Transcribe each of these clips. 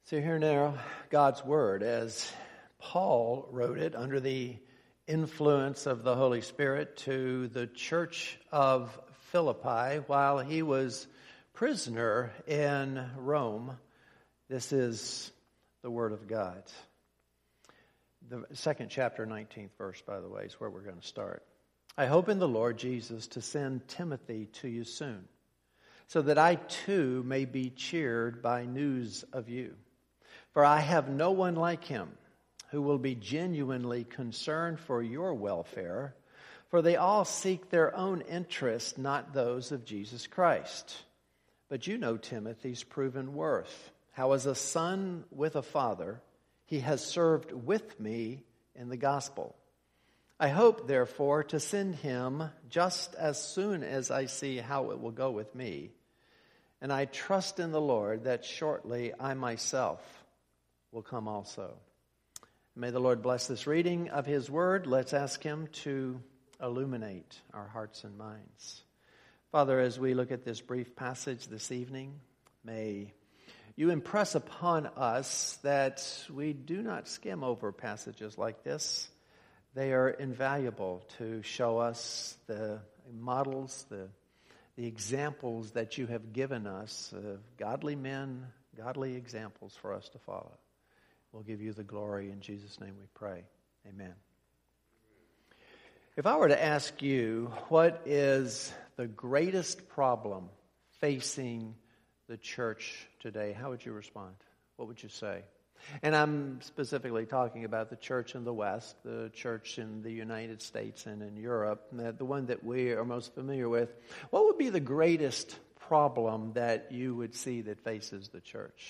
So here now, God's Word, as Paul wrote it under the influence of the Holy Spirit to the church of Philippi while he was prisoner in Rome. This is the Word of God. The second chapter, 19th verse, by the way, is where we're going to start. I hope in the Lord Jesus to send Timothy to you soon, so that I too may be cheered by news of you. For I have no one like him who will be genuinely concerned for your welfare, for they all seek their own interest, not those of Jesus Christ. But you know Timothy's proven worth, how as a son with a father, he has served with me in the gospel. I hope, therefore, to send him just as soon as I see how it will go with me. And I trust in the Lord that shortly I myself will come also. May the Lord bless this reading of his word. Let's ask him to illuminate our hearts and minds. Father, as we look at this brief passage this evening, may you impress upon us that we do not skim over passages like this. They are invaluable to show us the models, the examples that you have given us, godly men, godly examples for us to follow. We'll give you the glory. In Jesus' name we pray. Amen. If I were to ask you, what is the greatest problem facing the church today, how would you respond? What would you say? And I'm specifically talking about the church in the West, the church in the United States and in Europe, the one that we are most familiar with. What would be the greatest problem that you would see that faces the church?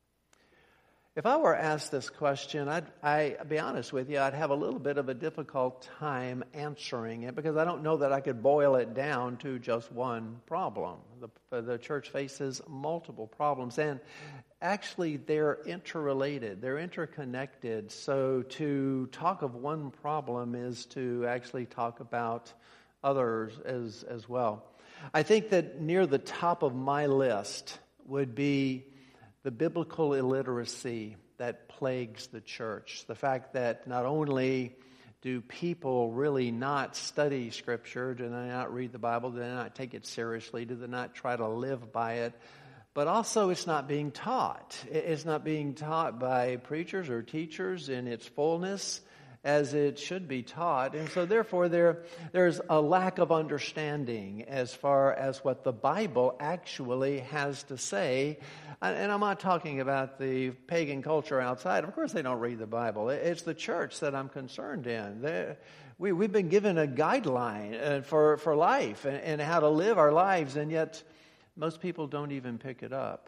If I were asked this question, I'd be honest with you, I'd have a little bit of a difficult time answering it because I don't know that I could boil it down to just one problem. The church faces multiple problems, and actually they're interrelated, they're interconnected. So to talk of one problem is to actually talk about others as well. I think that near the top of my list would be the biblical illiteracy that plagues the church. The fact that not only do people really not study Scripture, do they not read the Bible, do they not take it seriously, do they not try to live by it, but also it's not being taught. It's not being taught by preachers or teachers in its fullness as it should be taught. And so therefore there's a lack of understanding as far as what the Bible actually has to say. And I'm not talking about the pagan culture outside. Of course they don't read the Bible. It's the church that I'm concerned in. We've been given a guideline for life and how to live our lives, and yet most people don't even pick it up.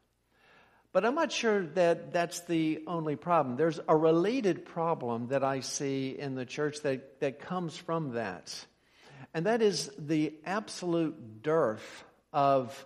But I'm not sure that that's the only problem. There's a related problem that I see in the church that comes from that. And that is the absolute dearth of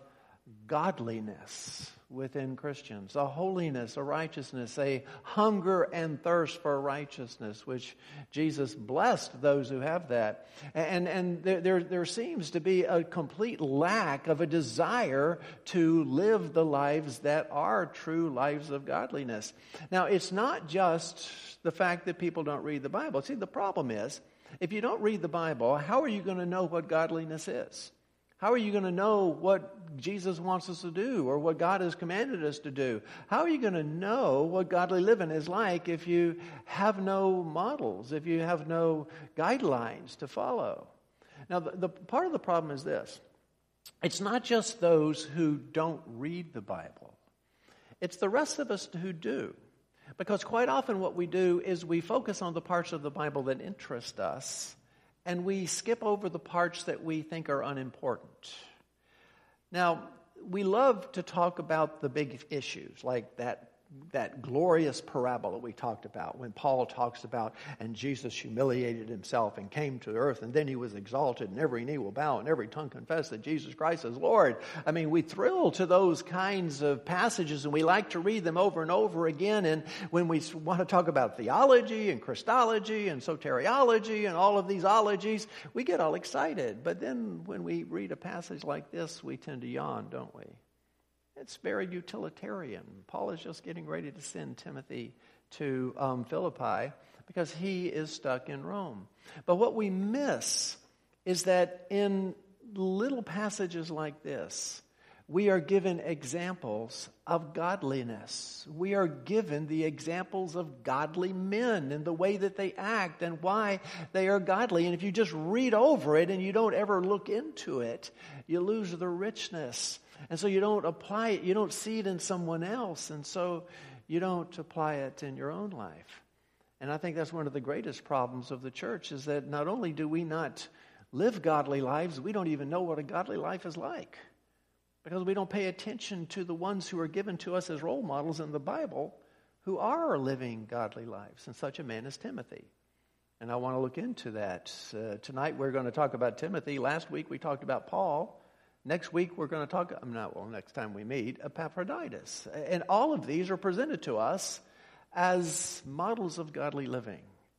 godliness within Christians. A holiness, a righteousness, a hunger and thirst for righteousness, which Jesus blessed those who have that. And there seems to be a complete lack of a desire to live the lives that are true lives of godliness. Now, it's not just the fact that people don't read the Bible. See, the problem is, if you don't read the Bible, how are you going to know what godliness is? How are you going to know what Jesus wants us to do or what God has commanded us to do? How are you going to know what godly living is like if you have no models, if you have no guidelines to follow? Now, the part of the problem is this. It's not just those who don't read the Bible. It's the rest of us who do. Because quite often what we do is we focus on the parts of the Bible that interest us, and we skip over the parts that we think are unimportant. Now, we love to talk about the big issues, like that glorious parabola we talked about when Paul talks about, and Jesus humiliated himself and came to earth, and then he was exalted, and every knee will bow and every tongue confess that Jesus Christ is Lord. I mean, we thrill to those kinds of passages, and we like to read them over and over again. And when we want to talk about theology and Christology and soteriology and all of these ologies, we get all excited. But then when we read a passage like this, we tend to yawn, don't we? It's very utilitarian. Paul is just getting ready to send Timothy to Philippi because he is stuck in Rome. But what we miss is that in little passages like this, we are given examples of godliness. We are given the examples of godly men and the way that they act and why they are godly. And if you just read over it and you don't ever look into it, you lose the richness. And so you don't apply it, you don't see it in someone else, and so you don't apply it in your own life. And I think that's one of the greatest problems of the church, is that not only do we not live godly lives, we don't even know what a godly life is like. Because we don't pay attention to the ones who are given to us as role models in the Bible who are living godly lives. And such a man is Timothy. And I want to look into that. Tonight we're going to talk about Timothy. Last week we talked about Paul. Next week we're going to talk, next time we meet, Epaphroditus. And all of these are presented to us as models of godly living.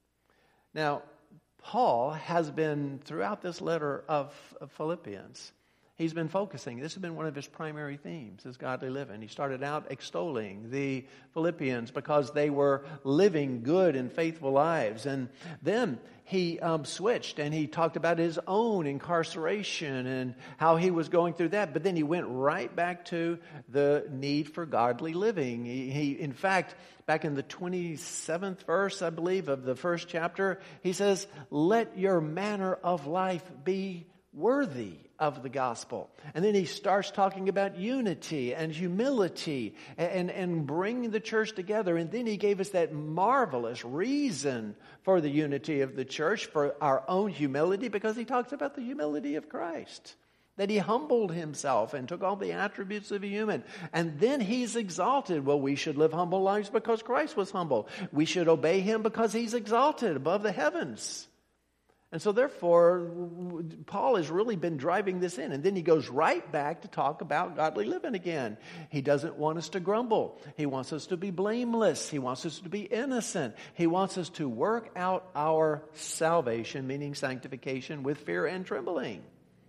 Now, Paul has been, throughout this letter of Philippians, he's been focusing. This has been one of his primary themes, is godly living. He started out extolling the Philippians because they were living good and faithful lives. And then he switched and he talked about his own incarceration and how he was going through that. But then he went right back to the need for godly living. He in fact, back in the 27th verse, I believe, of the first chapter, he says, "Let your manner of life be worthy of the gospel." And then he starts talking about unity and humility and bringing the church together. And then he gave us that marvelous reason for the unity of the church, for our own humility, because he talks about the humility of Christ, that he humbled himself and took all the attributes of a human. And then he's exalted. Well, we should live humble lives because Christ was humble. We should obey him because he's exalted above the heavens. And so therefore, Paul has really been driving this in. And then he goes right back to talk about godly living again. He doesn't want us to grumble. He wants us to be blameless. He wants us to be innocent. He wants us to work out our salvation, meaning sanctification, with fear and trembling.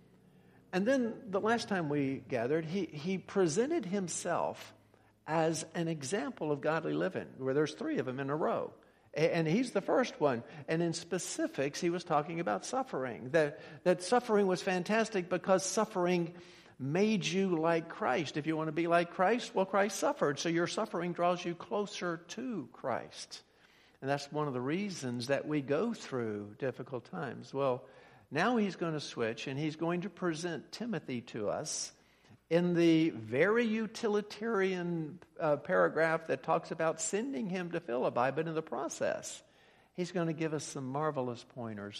And then the last time we gathered, he presented himself as an example of godly living, where there's three of them in a row. And he's the first one. And in specifics, he was talking about suffering. That suffering was fantastic because suffering made you like Christ. If you want to be like Christ, well, Christ suffered. So your suffering draws you closer to Christ. And that's one of the reasons that we go through difficult times. Well, now he's going to switch and he's going to present Timothy to us in the very utilitarian paragraph that talks about sending him to Philippi, but in the process, he's going to give us some marvelous pointers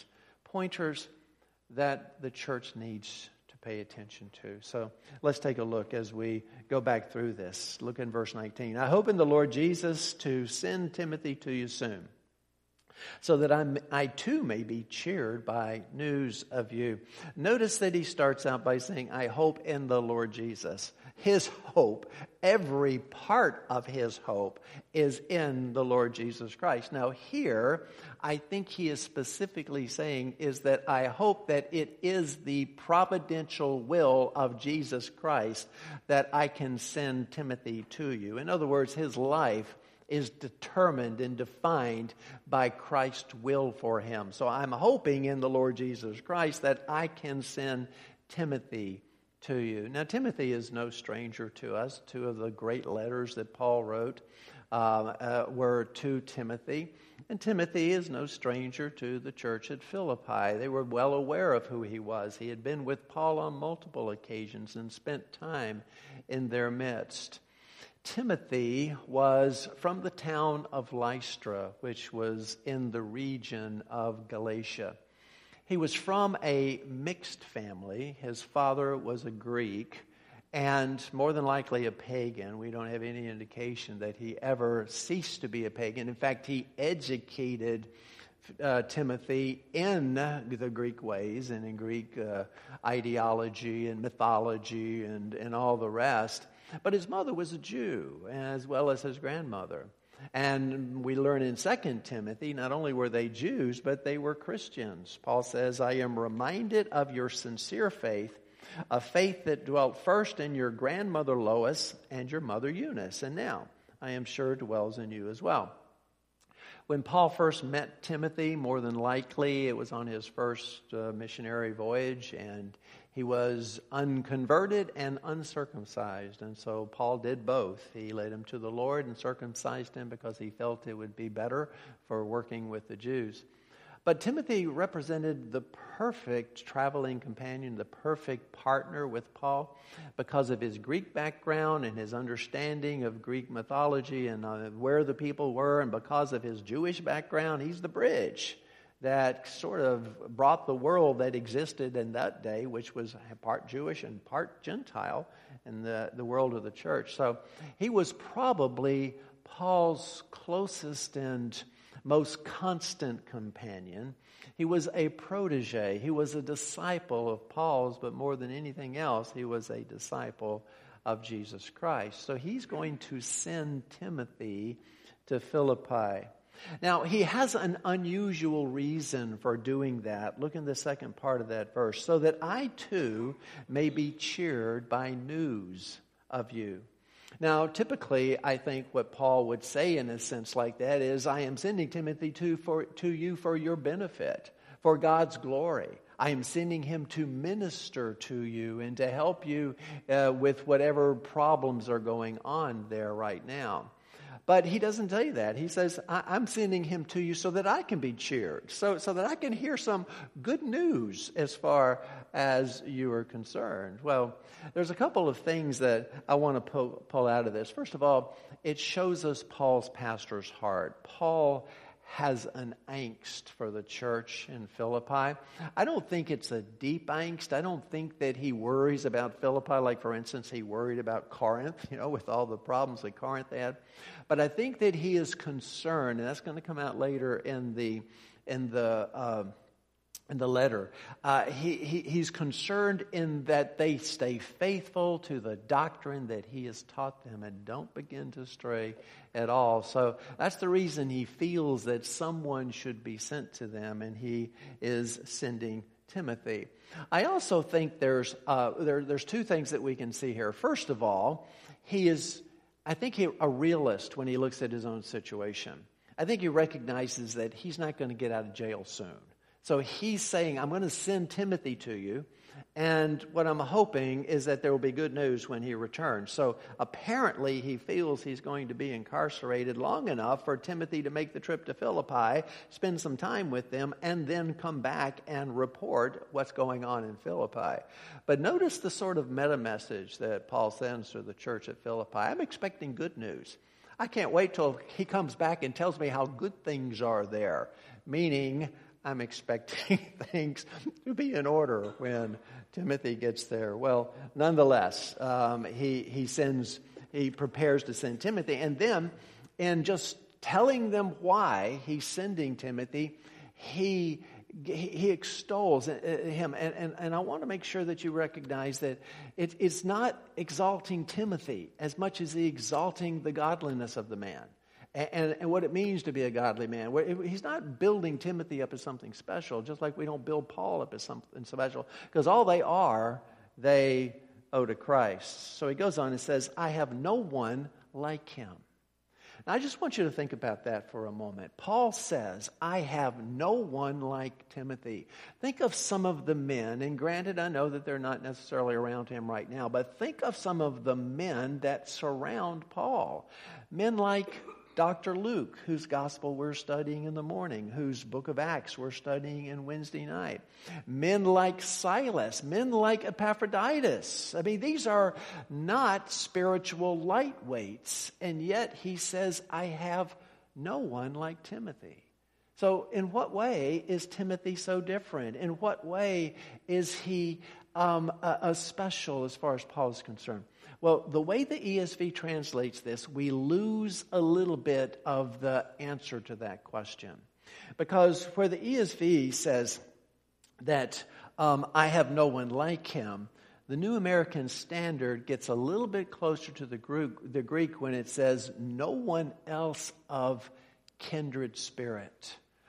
that the church needs to pay attention to. So let's take a look as we go back through this. Look in verse 19. "I hope in the Lord Jesus to send Timothy to you soon, so that I too may be cheered by news of you." Notice that he starts out by saying, "I hope in the Lord Jesus." His hope, every part of his hope, is in the Lord Jesus Christ. Now here, I think he is specifically saying is that I hope that it is the providential will of Jesus Christ that I can send Timothy to you. In other words, his life is determined and defined by Christ's will for him. So I'm hoping in the Lord Jesus Christ that I can send Timothy to you. Now, Timothy is no stranger to us. Two of the great letters that Paul wrote were to Timothy. And Timothy is no stranger to the church at Philippi. They were well aware of who he was. He had been with Paul on multiple occasions and spent time in their midst. Timothy was from the town of Lystra, which was in the region of Galatia. He was from a mixed family. His father was a Greek and more than likely a pagan. We don't have any indication that he ever ceased to be a pagan. In fact, he educated Timothy in the Greek ways and in Greek ideology and mythology and all the rest. But his mother was a Jew, as well as his grandmother. And we learn in 2 Timothy, not only were they Jews, but they were Christians. Paul says, "I am reminded of your sincere faith, A faith that dwelt first in your grandmother Lois and your mother Eunice, and now, I am sure, dwells in you as well. When Paul first met Timothy, more than likely it was on his first missionary voyage, and he was unconverted and uncircumcised. And so Paul did both. He led him to the Lord and circumcised him because he felt it would be better for working with the Jews. But Timothy represented the perfect traveling companion, the perfect partner with Paul because of his Greek background and his understanding of Greek mythology and where the people were, and because of his Jewish background, he's the bridge that sort of brought the world that existed in that day, which was part Jewish and part Gentile, in the world of the church. So he was probably Paul's closest and most constant companion. He was a protege. He was a disciple of Paul's, but more than anything else, he was a disciple of Jesus Christ. So he's going to send Timothy to Philippi. Now, he has an unusual reason for doing that. Look in the second part of that verse. So that I too may be cheered by news of you. Now, typically, I think what Paul would say in a sense like that is, I am sending Timothy to you for your benefit, for God's glory. I am sending him to minister to you and to help you with whatever problems are going on there right now. But he doesn't tell you that. He says, I'm sending him to you so that I can be cheered, so that I can hear some good news as far as you are concerned. Well, there's a couple of things that I want to pull out of this. First of all, it shows us Paul's pastor's heart. Paul has an angst for the church in Philippi. I don't think it's a deep angst. I don't think that he worries about Philippi, like, for instance, he worried about Corinth, with all the problems that Corinth had. But I think that he is concerned, and that's going to come out later in the letter. He's concerned in that they stay faithful to the doctrine that he has taught them and don't begin to stray at all. So that's the reason he feels that someone should be sent to them, and he is sending Timothy. I also think there's two things that we can see here. First of all, I think he's a realist when he looks at his own situation. I think he recognizes that he's not going to get out of jail soon. So he's saying, I'm going to send Timothy to you, and what I'm hoping is that there will be good news when he returns. So apparently he feels he's going to be incarcerated long enough for Timothy to make the trip to Philippi, spend some time with them, and then come back and report what's going on in Philippi. But notice the sort of meta message that Paul sends to the church at Philippi. I'm expecting good news. I can't wait till he comes back and tells me how good things are there, meaning I'm expecting things to be in order when Timothy gets there. Well, nonetheless, he prepares to send Timothy, and then in just telling them why he's sending Timothy, he extols him, and I want to make sure that you recognize that it's not exalting Timothy as much as he's exalting the godliness of the man. And what it means to be a godly man. He's not building Timothy up as something special, just like we don't build Paul up as something special, because all they owe to Christ. So he goes on and says, I have no one like him. Now, I just want you to think about that for a moment. Paul says, I have no one like Timothy. Think of some of the men, and granted, I know that they're not necessarily around him right now, but think of some of the men that surround Paul. Men like Dr. Luke, whose gospel we're studying in the morning, whose book of Acts we're studying in Wednesday night. Men like Silas, men like Epaphroditus. I mean, these are not spiritual lightweights, and yet he says, I have no one like Timothy. So in what way is Timothy so different? In what way is he a special as far as Paul is concerned? Well, the way the ESV translates this, we lose a little bit of the answer to that question. Because where the ESV says that I have no one like him, the New American Standard gets a little bit closer to the Greek when it says no one else of kindred spirit.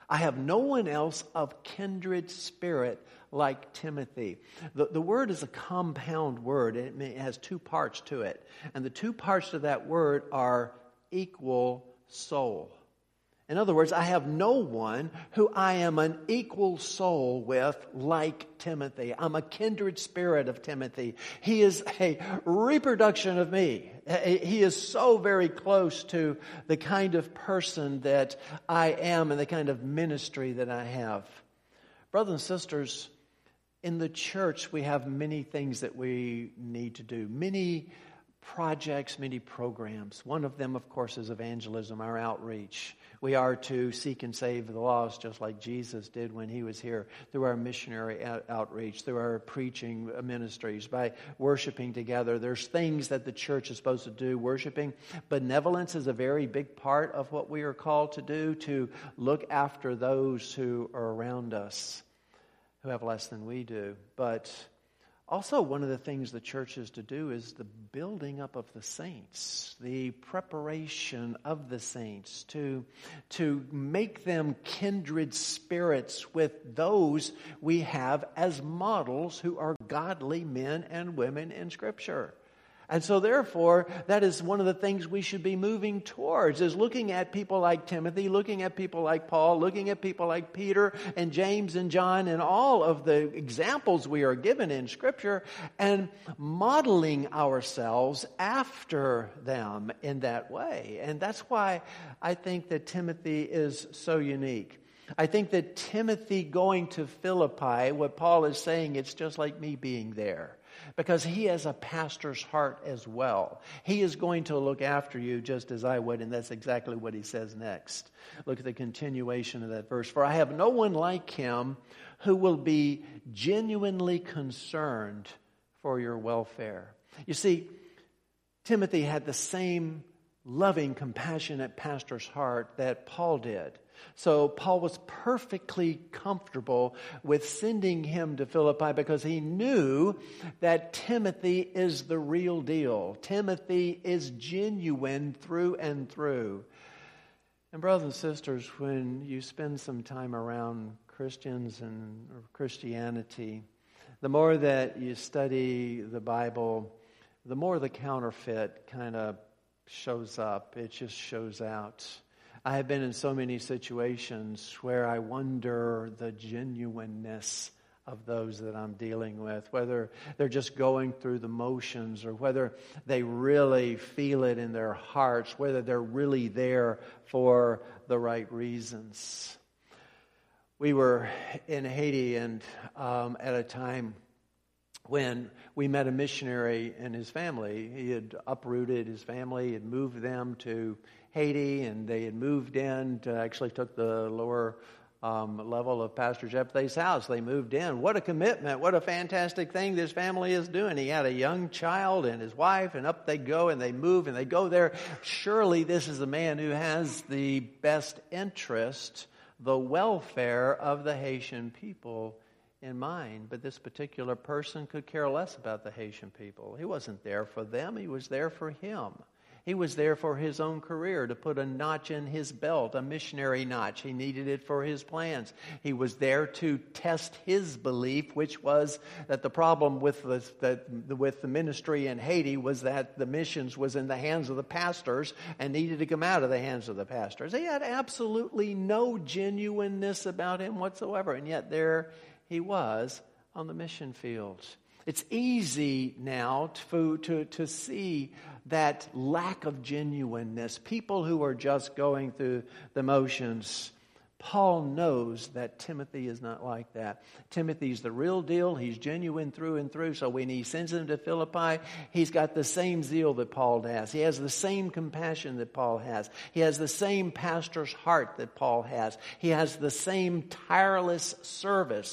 I have no one else of kindred spirit like Timothy. The word is a compound word. It has two parts to it. And the two parts to that word are equal soul. In other words, I have no one who I am an equal soul with like Timothy. I'm a kindred spirit of Timothy. He is a reproduction of me. He is so very close to the kind of person that I am and the kind of ministry that I have. Brothers and sisters, in the church we have many things that we need to do. Many projects, many programs. One of them, of course, is evangelism, our outreach. We are to seek and save the lost just like Jesus did when he was here, through our missionary outreach, through our preaching ministries, by worshiping together. There's things that the church is supposed to do. Worshiping. Benevolence is a very big part of what we are called to do, to look after those who are around us, who have less than we do. But also, one of the things the church is to do is the building up of the saints, the preparation of the saints, to make them kindred spirits with those we have as models who are godly men and women in Scripture. And so therefore, that is one of the things we should be moving towards, is looking at people like Timothy, looking at people like Paul, looking at people like Peter and James and John and all of the examples we are given in Scripture, and modeling ourselves after them in that way. And that's why I think that Timothy is so unique. I think that Timothy going to Philippi, what Paul is saying, it's just like me being there. Because he has a pastor's heart as well. He is going to look after you just as I would, and that's exactly what he says next. Look at the continuation of that verse. For I have no one like him who will be genuinely concerned for your welfare. You see, Timothy had the same loving, compassionate pastor's heart that Paul did. So Paul was perfectly comfortable with sending him to Philippi because he knew that Timothy is the real deal. Timothy is genuine through and through. And brothers and sisters, when you spend some time around Christians and Christianity, the more that you study the Bible, the more the counterfeit kind of shows up. It just shows out. I have been in so many situations where I wonder the genuineness of those that I'm dealing with, whether they're just going through the motions or whether they really feel it in their hearts, whether they're really there for the right reasons. We were in Haiti and at a time when we met a missionary and his family. He had uprooted his family, had moved them to Haiti, and they had moved in to actually took the lower level of Pastor Jephthah's house. They moved in. What a commitment. What a fantastic thing this family is doing. He had a young child and his wife, and up they go, and they move, and they go there. Surely this is a man who has the best interest, the welfare of the Haitian people in mind. But this particular person could care less about the Haitian people. He wasn't there for them. He was there for him. He was there for his own career, to put a notch in his belt, a missionary notch. He needed it for his plans. He was there to test his belief, which was that the problem with the ministry in Haiti was that the missions was in the hands of the pastors and needed to come out of the hands of the pastors. He had absolutely no genuineness about him whatsoever, and yet there he was on the mission fields. It's easy now to see that lack of genuineness. People who are just going through the motions. Paul knows that Timothy is not like that. Timothy's the real deal. He's genuine through and through. So when he sends him to Philippi, he's got the same zeal that Paul has. He has the same compassion that Paul has. He has the same pastor's heart that Paul has. He has the same tireless service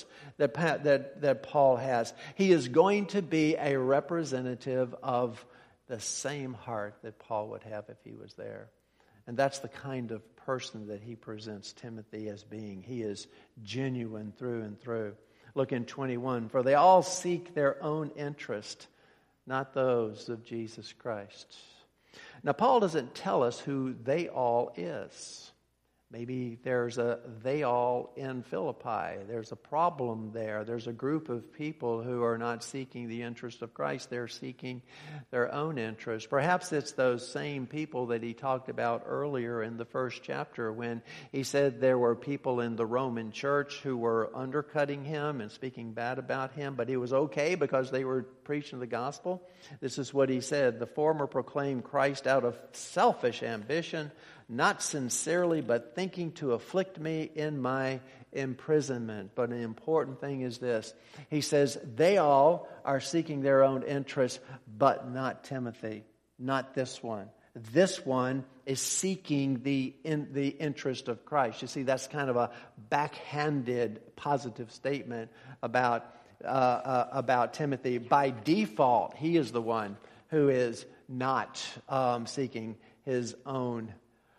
that Paul has. He is going to be a representative of the same heart that Paul would have if he was there. And that's the kind of person that he presents Timothy as being. He is genuine through and through. Look in 21. For they all seek their own interest, not those of Jesus Christ. Now, Paul doesn't tell us who they all is. Maybe there's a they all in Philippi. There's a problem there. There's a group of people who are not seeking the interest of Christ. They're seeking their own interest. Perhaps it's those same people that he talked about earlier in the first chapter when he said there were people in the Roman church who were undercutting him and speaking bad about him, but he was okay because they were preaching the gospel. This is what he said: the former proclaimed Christ out of selfish ambition, not sincerely, but thinking to afflict me in my imprisonment. But an important thing is this. He says, they all are seeking their own interests, but not Timothy. Not this one. This one is seeking the interest of Christ. You see, that's kind of a backhanded positive statement about Timothy. By default, he is the one who is not seeking his own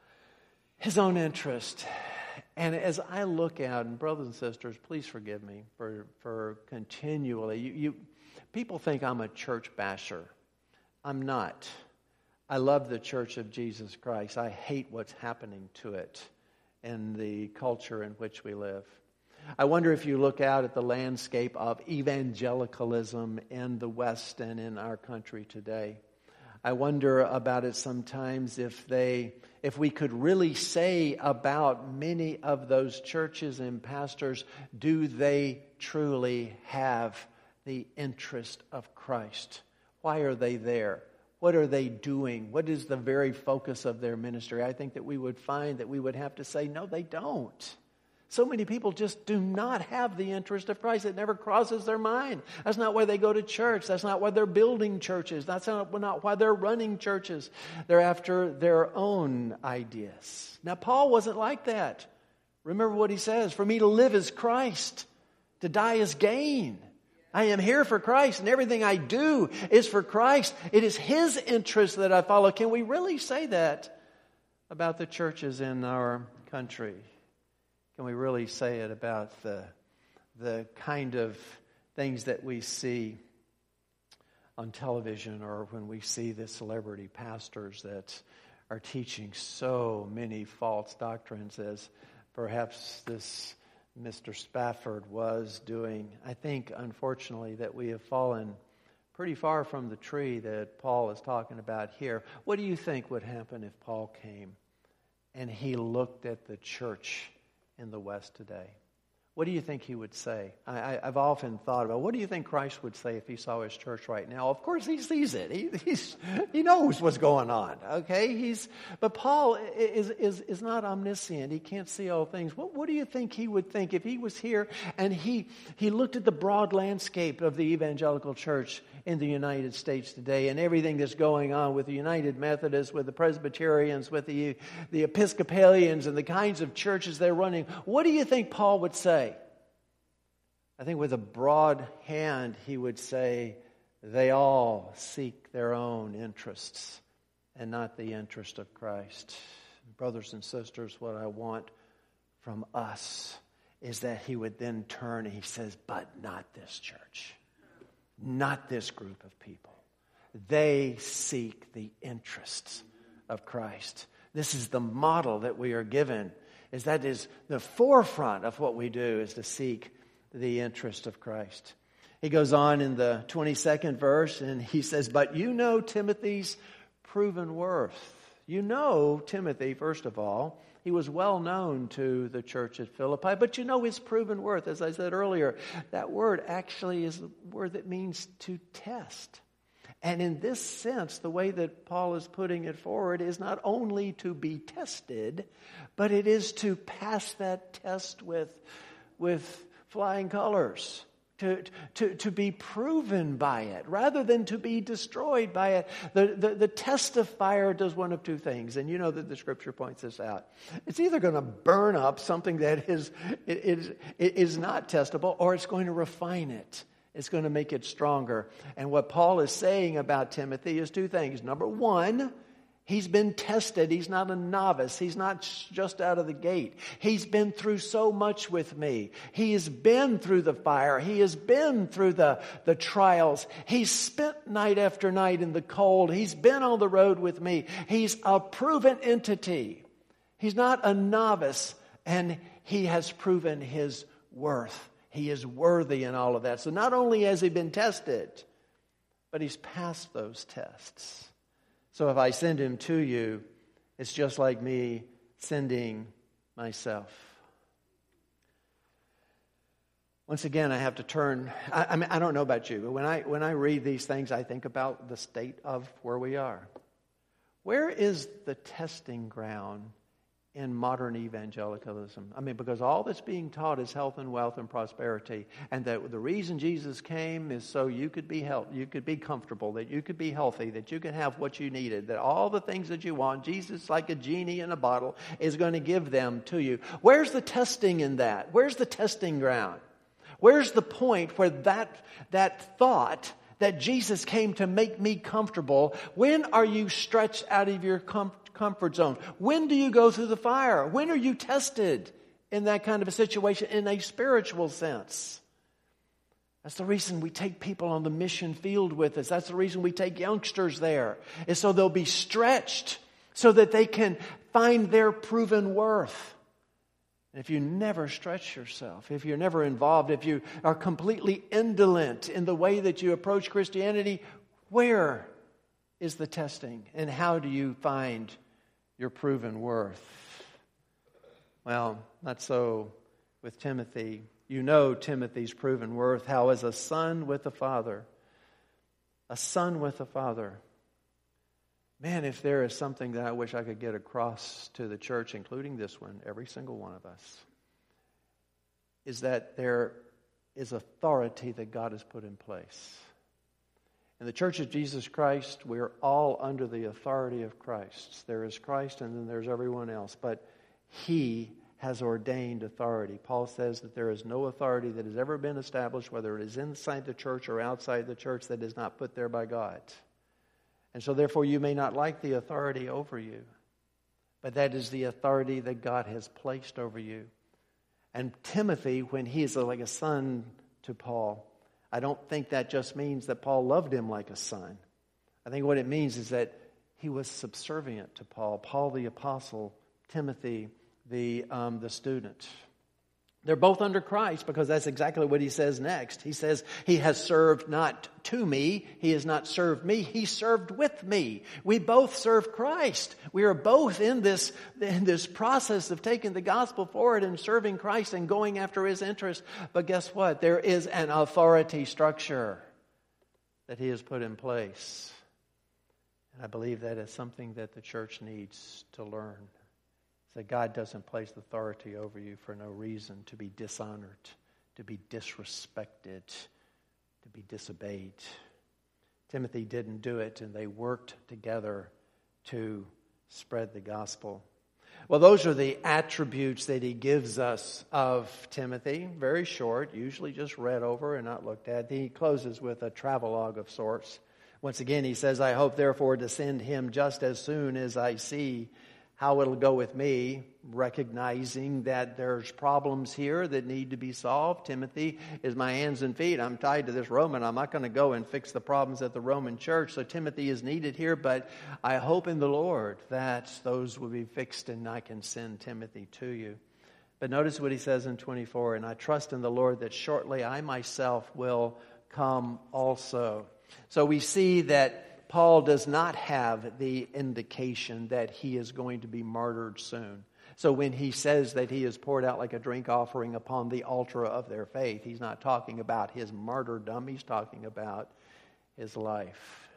interest. And as I look out, and brothers and sisters, please forgive me for continually, people think I'm a church basher. I'm not. I love the Church of Jesus Christ. I hate what's happening to it in the culture in which we live. I wonder if you look out at the landscape of evangelicalism in the West and in our country today. I wonder about it sometimes if we could really say about many of those churches and pastors, do they truly have the interest of Christ? Why are they there? What are they doing? What is the very focus of their ministry? I think that we would find that we would have to say, no, they don't. So many people just do not have the interest of Christ. It never crosses their mind. That's not why they go to church. That's not why they're building churches. That's not why they're running churches. They're after their own ideas. Now, Paul wasn't like that. Remember what he says, for me to live is Christ, to die is gain. I am here for Christ, and everything I do is for Christ. It is His interest that I follow. Can we really say that about the churches in our country? Can we really say it about the kind of things that we see on television, or when we see the celebrity pastors that are teaching so many false doctrines as perhaps this Mr. Spafford was doing? I think, unfortunately, that we have fallen pretty far from the tree that Paul is talking about here. What do you think would happen if Paul came and he looked at the church in the West today? What do you think he would say? I've often thought about, what do you think Christ would say if he saw his church right now? Of course he sees it. He knows what's going on. Okay, but Paul is not omniscient. He can't see all things. What do you think he would think if he was here and he looked at the broad landscape of the evangelical church in the United States today and everything that's going on with the United Methodists, with the Presbyterians, with the Episcopalians and the kinds of churches they're running? What do you think Paul would say? I think with a broad hand he would say, they all seek their own interests and not the interest of Christ. Brothers and sisters, what I want from us is that he would then turn and he says, but not this church. Not this group of people. They seek the interests of Christ. This is the model that we are given. That is the forefront of what we do, is to seek the interest of Christ. He goes on in the 22nd verse and he says, but you know Timothy's proven worth. You know Timothy, first of all. He was well known to the church at Philippi, but you know his proven worth. As I said earlier, that word actually is a word that means to test. And in this sense, the way that Paul is putting it forward is not only to be tested, but it is to pass that test with flying colors. To be proven by it rather than to be destroyed by it. The test of fire does one of two things, and you know that the Scripture points this out. It's either going to burn up something that is not testable, or it's going to refine it. It's going to make it stronger. And what Paul is saying about Timothy is two things. Number one, he's been tested. He's not a novice. He's not just out of the gate. He's been through so much with me. He has been through the fire. He has been through the trials. He's spent night after night in the cold. He's been on the road with me. He's a proven entity. He's not a novice, and he has proven his worth. He is worthy in all of that. So not only has he been tested, but he's passed those tests. So if I send him to you, it's just like me sending myself. Once again, I have to turn. I mean, I don't know about you, but when I read these things, I think about the state of where we are. Where is the testing ground in modern evangelicalism? I mean, because all that's being taught is health and wealth and prosperity, and that the reason Jesus came is so you could be you could be comfortable, that you could be healthy, that you could have what you needed, that all the things that you want, Jesus, like a genie in a bottle, is going to give them to you. Where's the testing in that? Where's the testing ground? Where's the point where that thought that Jesus came to make me comfortable, when are you stretched out of your comfort zone? When do you go through the fire? When are you tested in that kind of a situation in a spiritual sense? That's the reason we take people on the mission field with us. That's the reason we take youngsters there, is so they'll be stretched so that they can find their proven worth. If you never stretch yourself, if you're never involved, if you are completely indolent in the way that you approach Christianity, where is the testing? And how do you find your proven worth? Well, not so with Timothy. You know Timothy's proven worth, how as a son with a father, man, if there is something that I wish I could get across to the church, including this one, every single one of us, is that there is authority that God has put in place. In the Church of Jesus Christ, we're all under the authority of Christ. There is Christ and then there's everyone else, but He has ordained authority. Paul says that there is no authority that has ever been established, whether it is inside the church or outside the church, that is not put there by God. And so therefore you may not like the authority over you, but that is the authority that God has placed over you. And Timothy, when he is like a son to Paul, I don't think that just means that Paul loved him like a son. I think what it means is that he was subservient to Paul. Paul the apostle, Timothy the student. They're both under Christ, because that's exactly what he says next. He says, He has served not to me. He has not served me. He served with me. We both serve Christ. We are both in this process of taking the gospel forward and serving Christ and going after His interest. But guess what? There is an authority structure that He has put in place. And I believe that is something that the church needs to learn. That God doesn't place authority over you for no reason to be dishonored, to be disrespected, to be disobeyed. Timothy didn't do it, and they worked together to spread the gospel. Well, those are the attributes that he gives us of Timothy. Very short, usually just read over and not looked at. He closes with a travelogue of sorts. Once again, he says, I hope therefore to send him just as soon as I see how it'll go with me, recognizing that there's problems here that need to be solved. Timothy is my hands and feet. I'm tied to this Roman. I'm not going to go and fix the problems at the Roman church. So Timothy is needed here, but I hope in the Lord that those will be fixed and I can send Timothy to you. But notice what he says in 24, and I trust in the Lord that shortly I myself will come also. So we see that Paul does not have the indication that he is going to be martyred soon. So when he says that he is poured out like a drink offering upon the altar of their faith, he's not talking about his martyrdom. He's talking about his life.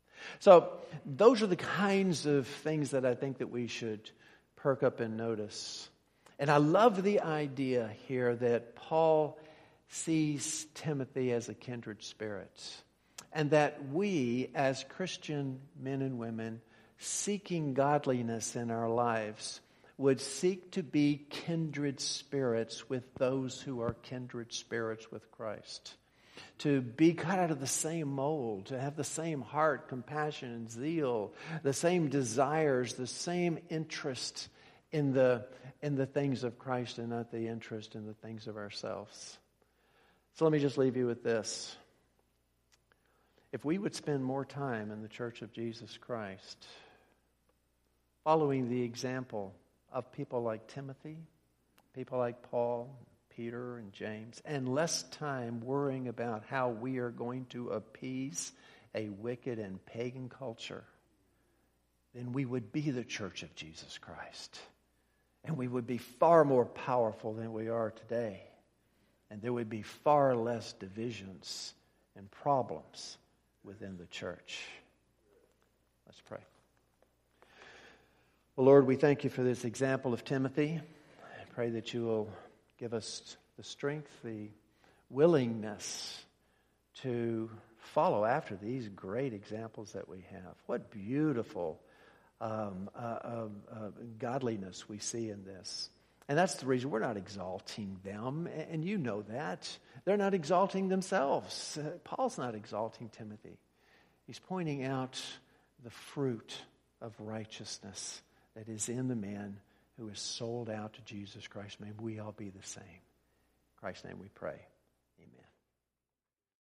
So those are the kinds of things that I think that we should perk up and notice. And I love the idea here that Paul sees Timothy as a kindred spirit. And that we, as Christian men and women, seeking godliness in our lives, would seek to be kindred spirits with those who are kindred spirits with Christ. To be cut out of the same mold, to have the same heart, compassion, and zeal, the same desires, the same interest in the things of Christ and not the interest in the things of ourselves. So let me just leave you with this. If we would spend more time in the Church of Jesus Christ, following the example of people like Timothy, people like Paul, Peter, and James, and less time worrying about how we are going to appease a wicked and pagan culture, then we would be the church of Jesus Christ. And we would be far more powerful than we are today. And there would be far less divisions and problems within the church. Let's pray. Well, Lord, we thank you for this example of Timothy. I pray that you will give us the strength, the willingness to follow after these great examples that we have. What beautiful godliness we see in this. And that's the reason we're not exalting them, and you know that. They're not exalting themselves. Paul's not exalting Timothy. He's pointing out the fruit of righteousness that is in the man who is sold out to Jesus Christ. May we all be the same. In Christ's name we pray.